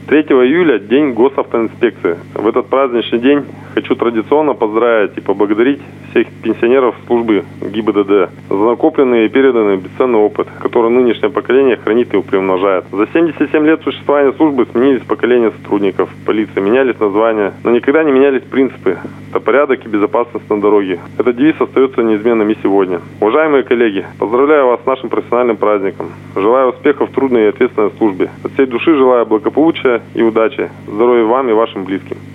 3 июля – День госавтоинспекции. В этот праздничный день хочу традиционно поздравить и поблагодарить всех пенсионеров службы ГИБДД за накопленный и переданный бесценный опыт, который нынешнее поколение хранит и приумножает. За 77 лет существования службы сменились поколения сотрудников полиции, менялись названия, но никогда не менялись принципы. Это порядок и безопасность на дороге. Этот девиз остается неизменным и сегодня. Уважаемые коллеги, поздравляю вас с нашим профессиональным праздником. Желаю успехов в трудной и ответственной службе. От всей души желаю благополучия и удачи. Здоровья вам и вашим близким.